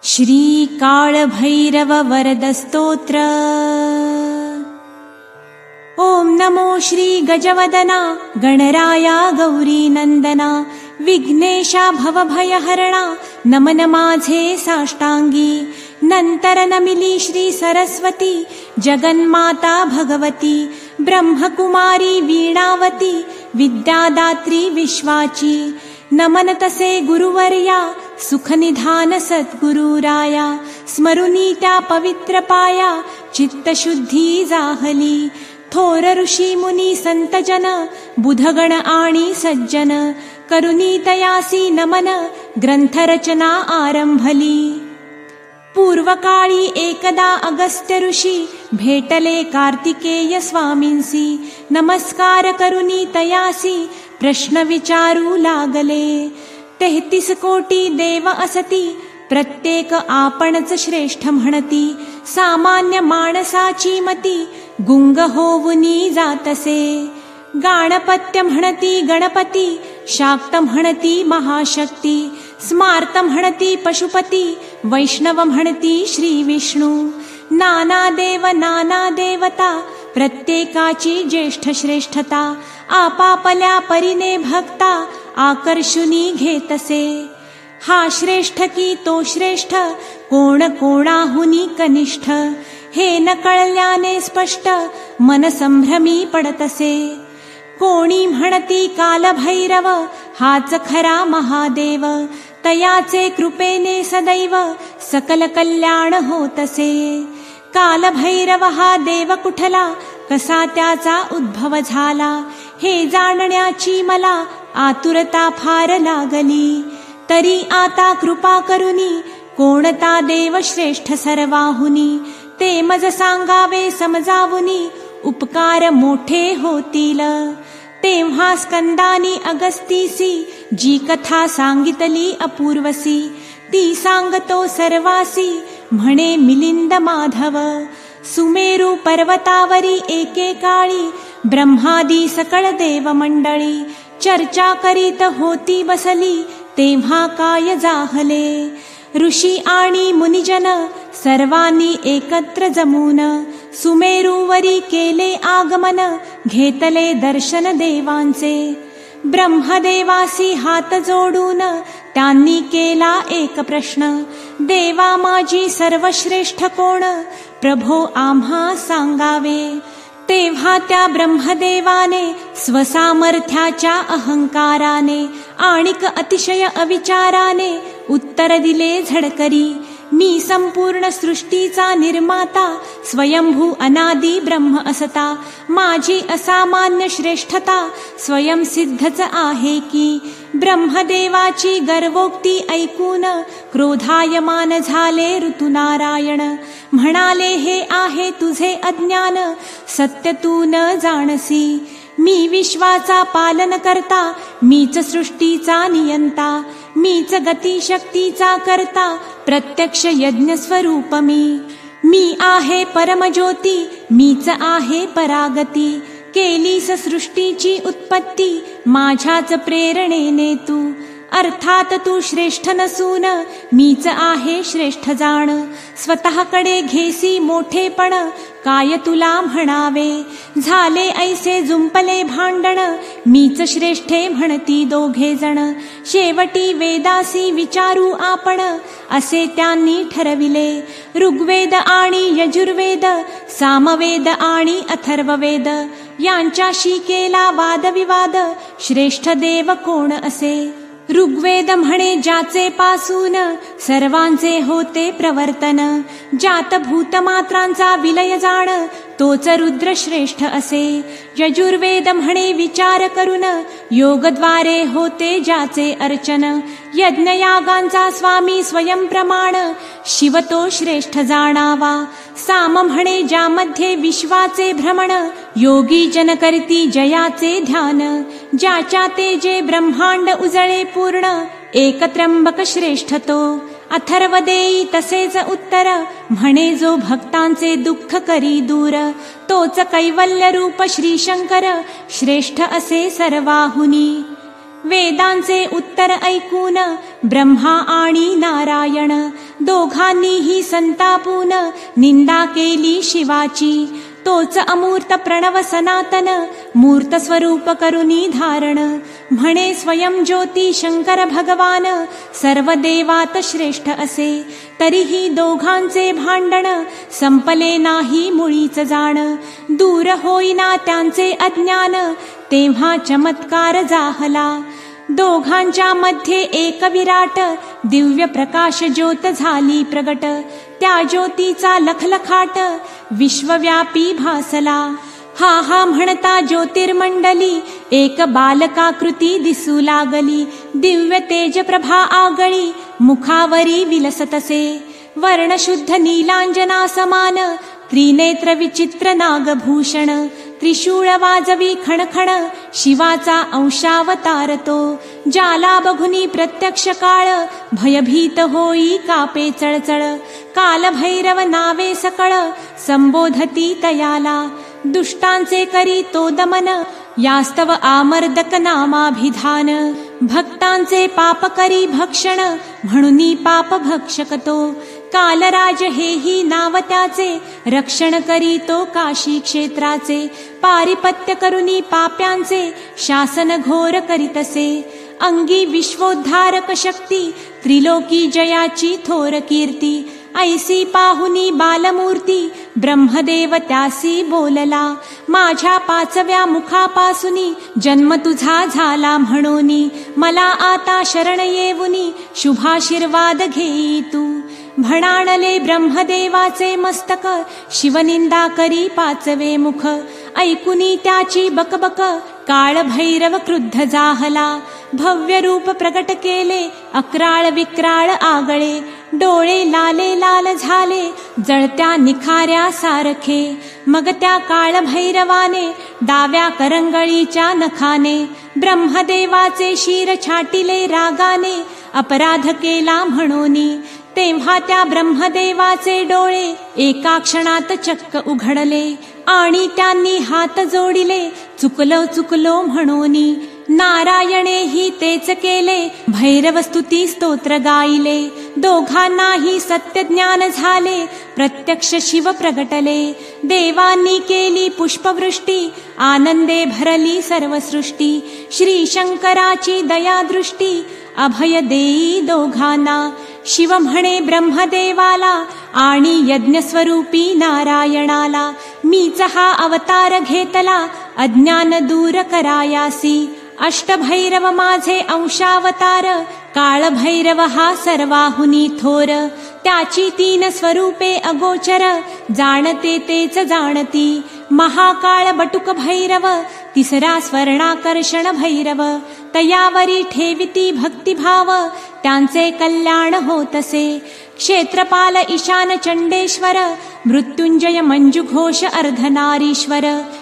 श्री कालभैरव वरद स्तोत्र। ओम नमो श्री गजवदना गणराया गौरी नंदना, विघ्नेशा भवभयहरणा नमन माझे साष्टांगी। नंतर नमिली श्री सरस्वती जगन्माता भगवती, ब्रह्मकुमारी वीणावती विद्यादात्री विश्वाची। नमन तसे गुरुवर्या सुखनिधान सद्गुरुराया, स्मरुनी त्या पवित्र पाया चित्तशुद्धी जाहली। थोर ऋषी मुनी संतजन बुधगण आणि सज्जन, करुनी तयासी नमन ग्रंथरचना आरंभली। पूर्वकाळी एकदा अगस्त्य ऋषी भेटले कार्तिकेय स्वामींसी, नमस्कार करुनी तयासी प्रश्न विचारू लागले। 33 कोटी देव असती प्रत्येक आपणच श्रेष्ठ म्हणती, सामान्य माणसाची मती गुंग होऊनी जातसे। गाणपत्य म्हणती गणपती, शाक्त म्हणती महाशक्ती, स्मार्त म्हणती पशुपती, वैष्णव म्हणती श्री विष्णू। नाना देव नाना देवता प्रत्येकाची ज्येष्ठ श्रेष्ठता, आपापल्या परीने भक्ता आकर्षुनी घेतसे। हा श्रेष्ठ की तो श्रेष्ठ, कोण कोणाहुनी कनिष्ठ, हे न कळल्याने स्पष्ट मन संभ्रमी पडतसे। कोणी म्हणती कालभैरव हाच खरा महादेव, तयाचे कृपेने सदैव सकल कल्याण होतसे। कालभैरव हा देव कुठला, कसा त्याचा उद्भव झाला, हे जाणण्याची मला आतुरता फार लागली। तरी आता कृपा करुनी कोणता देव श्रेष्ठ सर्वाहुनी, ते मज सांगावे समजावुनी उपकार मोठे होतील। तेव्हा स्कंदानी अगस्तीसी जी कथा सांगितली अपूर्वसी, ती सांगतो सर्वासी म्हणे मिलिंद माधव। सुमेरू पर्वतावरी एकेकाळी ब्रह्मादी सकळ देव मंडळी, चर्चा करीत होती बसली तेव्हा काय जाहले। ऋषी आणि मुनिजन सर्वांनी एकत्र जमून, सुमेरूवरी केले आगमन घेतले दर्शन देवांचे। ब्रह्मदेवासी हात जोडून त्यांनी केला एक प्रश्न, देवा माझी सर्वश्रेष्ठ कोण, प्रभो आम्हा सांगावे। तेव्हा त्या ब्रह्मदेवाने स्वसामर्थ्याच्या अहंकाराने आणिक अतिशय अविचाराने उत्तर दिले झडकरी, मी संपूर्ण सृष्टीचा निर्माता, स्वयंभू अनादी ब्रह्म असता, माझी असामान्य श्रेष्ठता स्वयंसिद्धच आहे की। ब्रह्मदेवाची गर्वोक्ती ऐकून क्रोधायमान झाले ऋतुनारायण, म्हणाले हे आहे तुझे अज्ञान, सत्य तू न जाणसी। मी विश्वाचा पालन करता, मीच सृष्टीचा नियंता, मीच गती शक्तीचा करता, प्रत्यक्ष यज्ञ स्वरूप मी आहे परमज्योती, मीच आहे परागती। केलीस सृष्टीची उत्पत्ती माझ्याच प्रेरणेने तू, अर्थात तू श्रेष्ठ नसून मीच आहे श्रेष्ठ जाण। स्वतःकडे घेसी मोठेपण काय तुला म्हणावे, झाले ऐसे जुंपले भांडण, मीच श्रेष्ठे म्हणती दोघे जण। शेवटी वेदासी विचारू आपण असे त्यांनी ठरविले, ऋग्वेद आणि यजुर्वेद, सामवेद आणि अथर्ववेद यांच्याशी केला वादविवाद, श्रेष्ठ देव कोण असे। ऋग्वेद म्हणे ज्याचे पासून सर्वांचे होते प्रवर्तन, ज्यात भूतमात्रांचा विलय जाण, तोच रुद्र श्रेष्ठ असे। यजुर्वेद म्हणे विचार करून योगद्वारे होते ज्याचे अर्चन, यज्ञयागांचा स्वामी स्वयंप्रमाण, शिव तो श्रेष्ठ जाणावा। साम म्हणे ज्यामध्ये विश्वाचे भ्रमण, योगी जन करती जयाचे ध्यान, ज्याच्या ते जे ब्रह्मांड उजळे पूर्ण, एक त्र्यंबक श्रेष्ठ तो। अथर्व देई तसेच उत्तर, म्हणे जो भक्तांचे दुःख करी दूर, तोच कैवल्य रूप श्री शंकर, श्रेष्ठ असे सर्वाहुनी। वेदांचे उत्तर ऐकून ब्रह्मा आणि नारायण दोघांनीही संतापून निंदा केली शिवाची. तोच अमूर्त प्रणव सनातन मूर्त स्वरूप करुनी धारण. म्हणे स्वयं ज्योती शंकर भगवान सर्व देवात श्रेष्ठ असे. तरीही दोघांचे भांडण संपले नाही मुळीच जाण. दूर होईना त्यांचे अज्ञान तेव्हा चमत्कार जाहला. दोघांच्या मध्ये एक विराट दिव्य प्रकाश ज्योत झाली प्रगट. त्या ज्योतीचा लखलखाट विश्वव्यापी भासला. हा हा म्हणता ज्योतिर्मंडली एक बालकाकृती दिसू लागली. दिव्य तेज प्रभा आगळी मुखावरी विलसतसे. वर्णशुद्ध नीलांजना समान त्रिनेत्र विचित्र नागभूषण. त्रिशूळ वाजवी खणखण शिवाचा अंशावतार तो. ज्याला बघुनी प्रत्यक्ष काळ भयभीत होई कापे चळचळ. कालभैरव नावे सकळ संबोधती तयाला. दुष्टांचे करी तो दमन यास्तव आमर्दक नामाभिधान. भक्तांचे पाप करी भक्षण म्हणूनी पाप भक्षक तो. कालराज हेही नाव त्याचे रक्षण करी तो काशी क्षेत्राचे. पारिपत्य करुनी पाप्यांचे शासन घोर करीतसे. अंगी विश्वोद्धारक शक्ती त्रिलोकी जयाची थोर कीर्ती. ऐसी पाहुनी बालमूर्ती ब्रह्मदेव त्यासी बोलला. माझ्या पाचव्या मुखापासूनी जन्म तुझा झाला म्हणूनी. मला आता शरण येऊनी शुभाशीर्वाद घेई तू. म्हणाणले ब्रह्मदेवाचे मस्तक शिवनिंदा करी पाचवे मुख. ऐकुनी त्याची बकबक काळभैरव क्रुद्ध जाहला. भव्य रूप प्रगट केले अक्राळ विक्राळ आगळे. डोळे लाले लाल झाले जळत्या निखाऱ्या सारखे. मग त्या काळभैरवाने डाव्या करंगळीच्या नखाने ब्रह्मदेवाचे शिर छाटिले रागाने. अपराध केला म्हणूनी. तेव्हा त्या ब्रह्मदेवाचे डोळे एका क्षणात चक्क उघडले. आणि त्यांनी हात जोडिले चुकलो चुकलो म्हणूनी. नारायणेही तेच केले भैरव स्तुती स्तोत्र गायले. दोघांनाही सत्य ज्ञान झाले प्रत्यक्ष शिव प्रगटले. देवांनी केली पुष्पवृष्टी आनंदे भरली सर्व सृष्टी. श्री शंकराची दयादृष्टी अभय देई दोघांना. शिव म्हणे ब्रह्मदेवाला आणि यज्ञस्वरूपी नारायणाला. मीच हा अवतार घेतला अज्ञान दूर करायासी. अष्टभैरव माझे अंशावतार काळभैरव हा सर्वाहुनी थोर. त्याची 3 स्वरूपे अगोचर जाणते तेच जाणती. महाकाळ बटुक भैरव तिसरा स्वर्णाकर्षण भैरव. तयावरी ठेविती भक्तिभाव त्यांचे कल्याण होतसे. क्षेत्रपाल ईशान चंडेश्वर मृत्युंजय मंजुघोष अर्धनारीश्वर.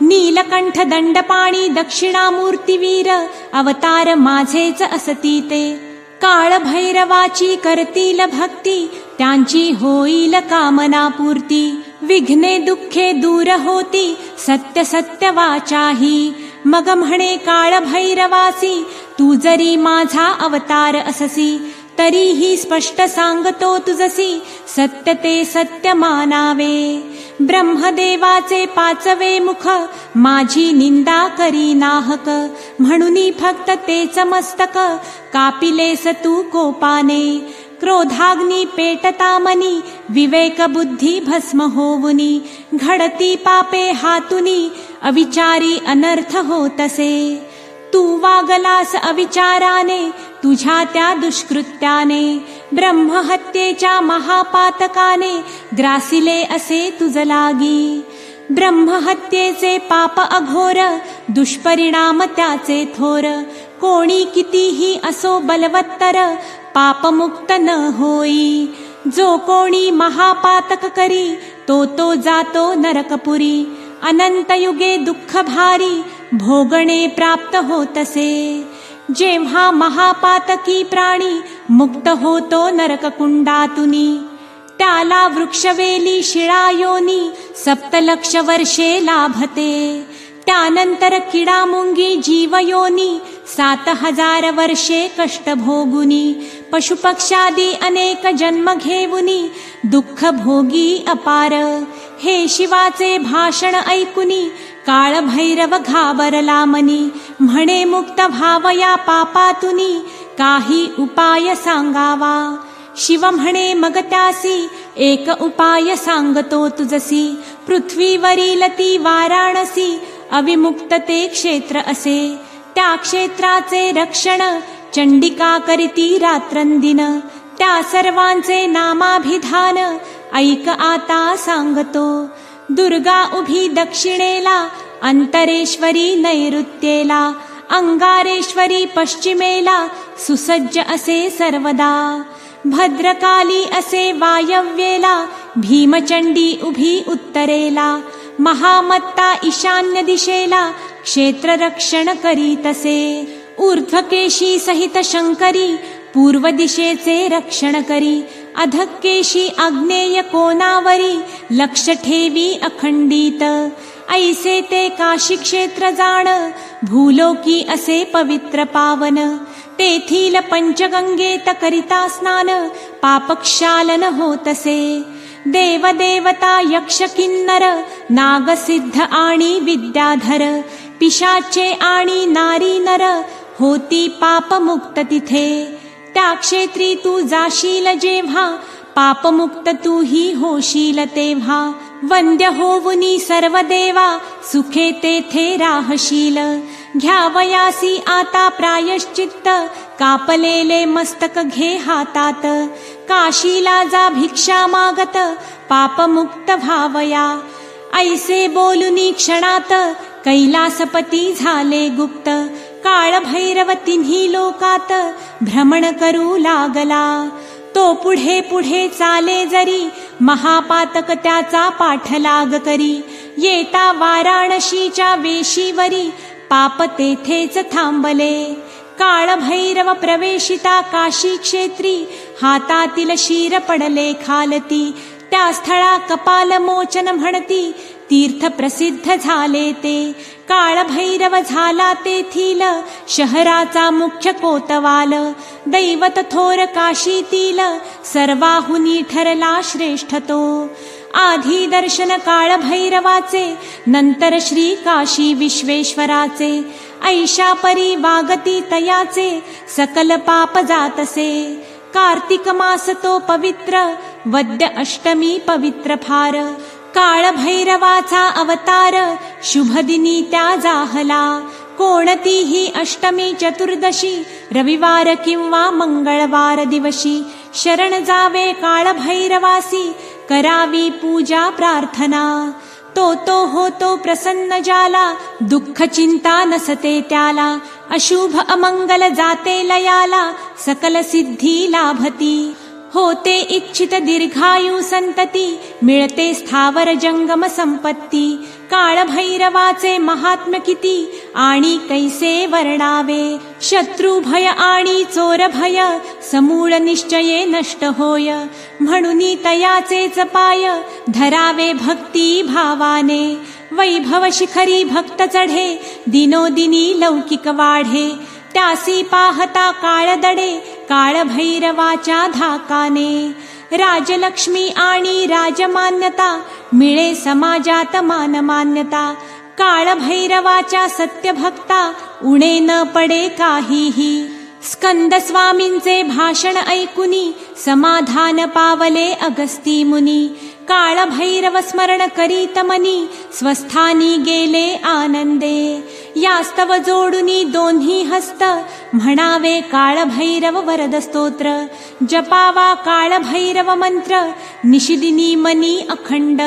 नीलकंठ दंडपाणी दक्षिणामूर्तिवीर अवतार माझेच असती ते. काळभैरवाची करतील भक्ती त्यांची होईल कामना पूर्ती. विघ्ने दुःखे दूर होती सत्य सत्य वाचाही. मग म्हणे काळभैरवासी तू जरी माझा अवतार अससी. तरीही स्पष्ट सांगतो तुझसी सत्य ते सत्य मानावे. ब्रह्मदेवाचे 5वे मुख माझी निंदा करी नाहक. म्हणूनी फक्त तेच मस्तक कापिलेस तू कोपाने. क्रोधाग्नी पेटता मनी विवेक बुद्धी भस्म होवुनी. घडती पापे हातुनी अविचारी अनर्थ होतसे. तू वागलास अविचाराने तुझ्या त्या दुष्कृत्याने. ब्रह्महत्येच्या महापातकाने ग्रासिले असे तुझ लागी. ब्रह्महत्येचे पाप अघोर दुष्परिणाम त्याचे थोर. कोणी कितीही असो बलवत्तर पापमुक्त न होई. जो कोणी महापातक करी तो जातो नरकपुरी. अनंत युगे दुःख भारी भोगणे प्राप्त होतसे. जेव्हा महापातकी प्राणी मुक्त होतो नरककुंडातुनी. त्याला वृक्षवेली शिळायोनी 7 वर्षे लाभते. त्यानंतर किडामुंगी जीवयोनी 7,000 वर्षे कष्ट भोगुनी. पशुपक्षादी अनेक जन्म घेऊनी दुःख भोगी अपार. हे शिवाचे भाषण ऐकुनी काळ भैरव घाबरला मनी. म्हणे मुक्त व्हावया पापातुनी काही उपाय सांगावा. शिव म्हणे मग त्यासी एक उपाय सांगतो तुझसी. पृथ्वीवरील ती वाराणसी अविमुक्त ते क्षेत्र असे. त्या क्षेत्राचे रक्षण चंडिका करीती रात्रंदिन. त्या सर्वांचे नामाभिधान ऐक आता सांगतो. दुर्गा उभी दक्षिणेला, अंतरेश्वरी नैऋत्येला, अंगारेश्वरी पश्चिमेला सुसज्ज असे सर्वदा. भद्रकाली असे वायव्येला, भीमचंडी उभी उत्तरेला, महामत्ता ईशान्य दिशेला क्षेत्ररक्षण करीतसे. ऊर्ध्वकेशी सहित शंकरी पूर्व दिशेचे रक्षण करी. अधकेशी आग्नेय कोणावरी लक्ष ठेवी अखंडित. ऐसे ते काशी क्षेत्र जाण, भूलोकी असे पवित्र पावन. तेथील पंचगंगेत करिता स्नान, पापक्षालन होतसे. देवदेवता यक्ष किन्नर, नागसिद्ध आणि विद्याधर, पिशाचे आणि नारी नर होती पापमुक्त तिथे. त्या क्षेत्री तू जाशील जेव्हा, पापमुक्त तूही होशील तेव्हा. वंद्य होवुनी सर्व देवा, सुखे तेथे राहशील. घ्यावयासी आता प्रायश्चित्त, कापलेले मस्तक घे हातात. काशीला जा भिक्षा मागत, पापमुक्त व्हावया. ऐसे बोलुनी क्षणात कैलासपती झाले गुप्त. काळ भैरव तिन्ही लोकात भ्रमण करू लागला. तो पुढे पुढे चाले जरी, महापातक त्याचा पाठलाग करी. येता वाराणसीच्या वेशीवरी, पाप तेथेच थांबले. काळ भैरव प्रवेशिता काशी क्षेत्री, हातातील शीर पडले खालती. त्या स्थळा कपाल मोचन म्हणती, तीर्थ प्रसिद्ध झाले ते. काळ भैरव झाला तेथील, शहराचा मुख्य कोतवाल. दैवत थोर काशीतील, सर्वाहुनी ठरला श्रेष्ठ तो. आधी दर्शन काळ भैरवाचे, नंतर श्री काशी विश्वेश्वराचे. ऐशा परी वागती तयाचे, सकल पाप जातसे. कार्तिक मास तो पवित्र, वद्य अष्टमी पवित्र फार. काळ भैरवाचा अवतार, शुभदिनी त्या जाहला. कोणतीही अष्टमी चतुर्दशी, रविवार किंवा मंगळवार दिवशी शरण जावे काळ भैरवासी. करावी पूजा प्रार्थना, तो होतो प्रसन्न जाला. दुःख चिंता नसते त्याला, अशुभ अमंगल जाते लयाला. सकल सिद्धी लाभती, होते इच्छित दीर्घायु संतती. मिळते स्थावर जंगम संपत्ती. काळ भैरवाचे महात्म्य किती, आणि कैसे वर्णावे. शत्रू भय आणि चोर भय, समूळ निश्चये नष्ट होय. म्हणून तयाचेच पाय, धरावे भक्ती भावाने. वैभव शिखरी भक्त चढे, दिनोदिनी लौकिक वाढे. त्यासी पाहता काळ दडे, काळ भैरवाच्या धाकाने. राजलक्ष्मी आणि राजमान्यता, मिळे समाजात मानमान्यता. काळ भैरवाच्या सत्यभक्ता, उणे न पडे काहीही. स्कंद स्वामींचे भाषण ऐकुनी, समाधान पावले अगस्ती मुनी. काळ भैरव स्मरण करीत मनी, स्वस्थानी गेले आनंदे. यास्तव जोडुनी दोन्ही हस्त, म्हणावे काळ भैरव वरद स्तोत्र. जपावा काळ भैरव मंत्र, निशिदिनी मनी अखंड.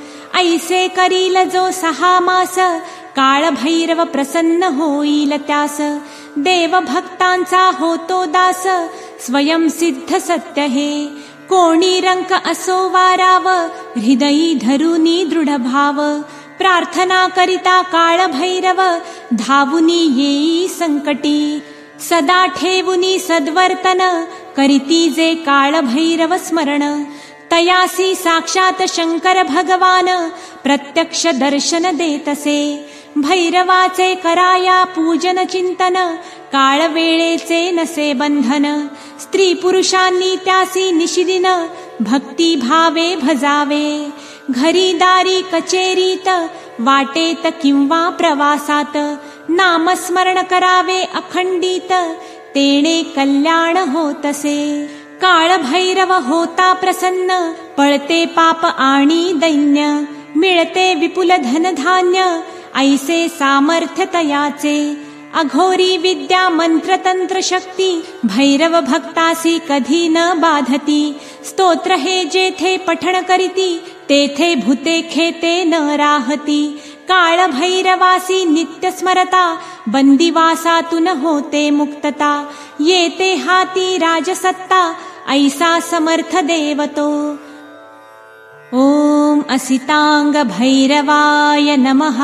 ऐसे करील जो 6 मास, काळ भैरव प्रसन्न होईल त्यास. देव भक्तांचा होतो दास, स्वयं सिद्ध सत्य हे. कोणी रंक असो वाराव, हृदयी धरुनी दृढ भाव. प्रार्थना करिता काळ भैरव, धावुनी येई संकटी. सदा ठेवुनी सद्वर्तन, करीती जे काळ भैरव स्मरण. तयासी साक्षात शंकर भगवान, प्रत्यक्ष दर्शन देतसे. भैरवाचे कराया पूजन चिंतन, काळ वेळेचे नसे बंधन, स्त्री पुरुषांनी त्यासी निशिदिन भक्ती भावे भजावे. घरी दारी कचेरीत, वाटेत किंवा प्रवासात, नामस्मरण करावे अखंडित, तेणे कल्याण होतसे. काळ भैरव होता प्रसन्न, पळते पाप आणि दैन्य, मिळते विपुल धनधान्य, ऐसे सामर्थ्य तयाचे. अघोरी विद्या मंत्र तंत्र शक्ती, भैरव भक्तासी कधी न बाधती. स्तोत्र हे जेथे पठण करीती, तेथे भूते खेते न राहती. काळ भैरवासी नित्य स्मरता, बंदिवासातून होते मुक्तता. येते हाती राजसत्ता, ऐसा समर्थ देवतो. ओम असितांग भैरवाय नमः.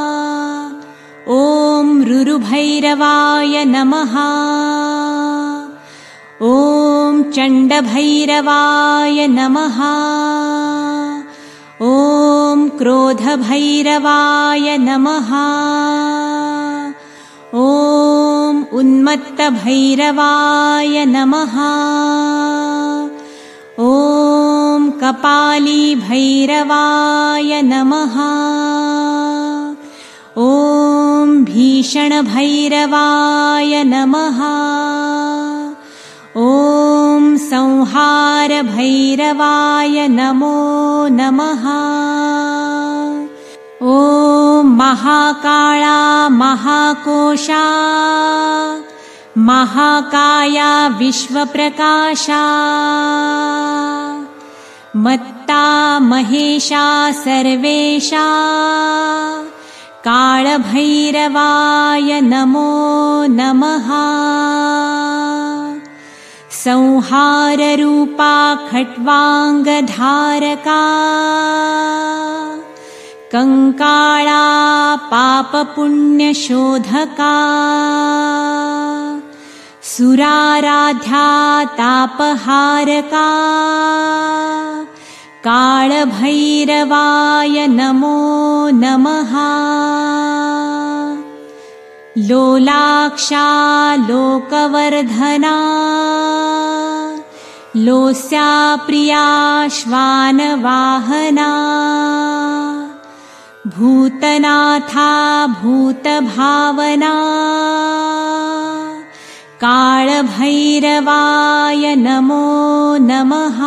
ओम रुरुभैरवाय नमः. ओम चण्डभैरवाय नमः. ओम क्रोधभैरवाय नमः. ओम उन्मत्तभैरवाय नमः. ओम कपाली भैरवाय नमः. ओम भीषण भैरवाय नमः. ओम संहार भैरवाय नमो नमः. ओम महाकाला महाकोशा, महाकाया विश्वप्रकाशा, मत्ता महेशा सर्वेशा, कालभैरवाय नमो नमः. संहाररूपा खट्वांगधारका, कंकाळा पापपुण्यशोधका, सुराराध्या तापहारका, कालभैरवाय नमो नमः. लोलाक्षा लोकवर्धना, लोस्या प्रिया श्वानवाहना, भूतनाथा भूतभावना, कालभैरवाय नमो नमः.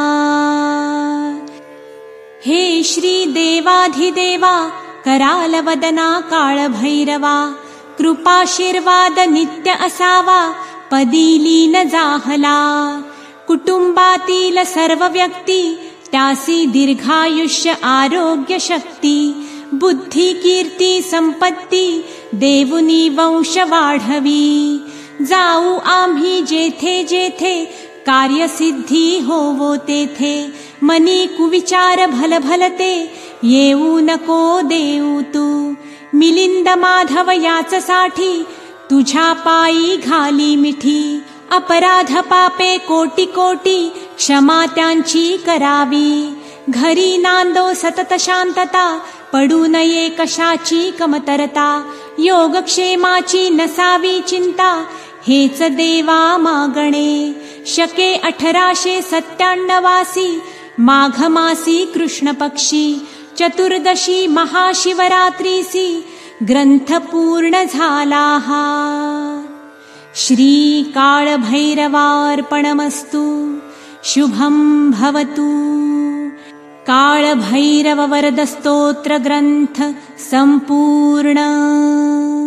हे श्री देवाधिदेवा, करालवदना कालभैरवा, कृपाशीर्वाद नित्य असावा, पदी लीन जाहला. कुटुंबातील सर्व व्यक्ती, त्यासी दीर्घायुष्य आरोग्य शक्ती, बुद्धी कीर्ती संपत्ती, देवुनी वंश वाढवी. जाऊ आम्ही जेथे जेथे, कार्यसिद्धी होवो तेथे. मनी कुविचार भलभलते, येऊ नको देऊ तू. मिलिंद माधव याचसाठी, तुझ्या पायी घाली मिठी. अपराध पापे कोटी कोटी, क्षमा त्यांची करावी. घरी नांदो सतत शांतता, पडू नये कशाची कमतरता. योगक्षेमाची नसावी चिंता, हेच देवा मागणे. शके 1897 माघमासी कृष्ण पक्षी, चतुर्दशी महाशिवरात्रीसी ग्रंथ पूर्ण झाला हा. श्री कालभैरवार्पणमस्तु. शुभं भवतु. कालभैरव वरद स्तोत्र ग्रंथ संपूर्ण.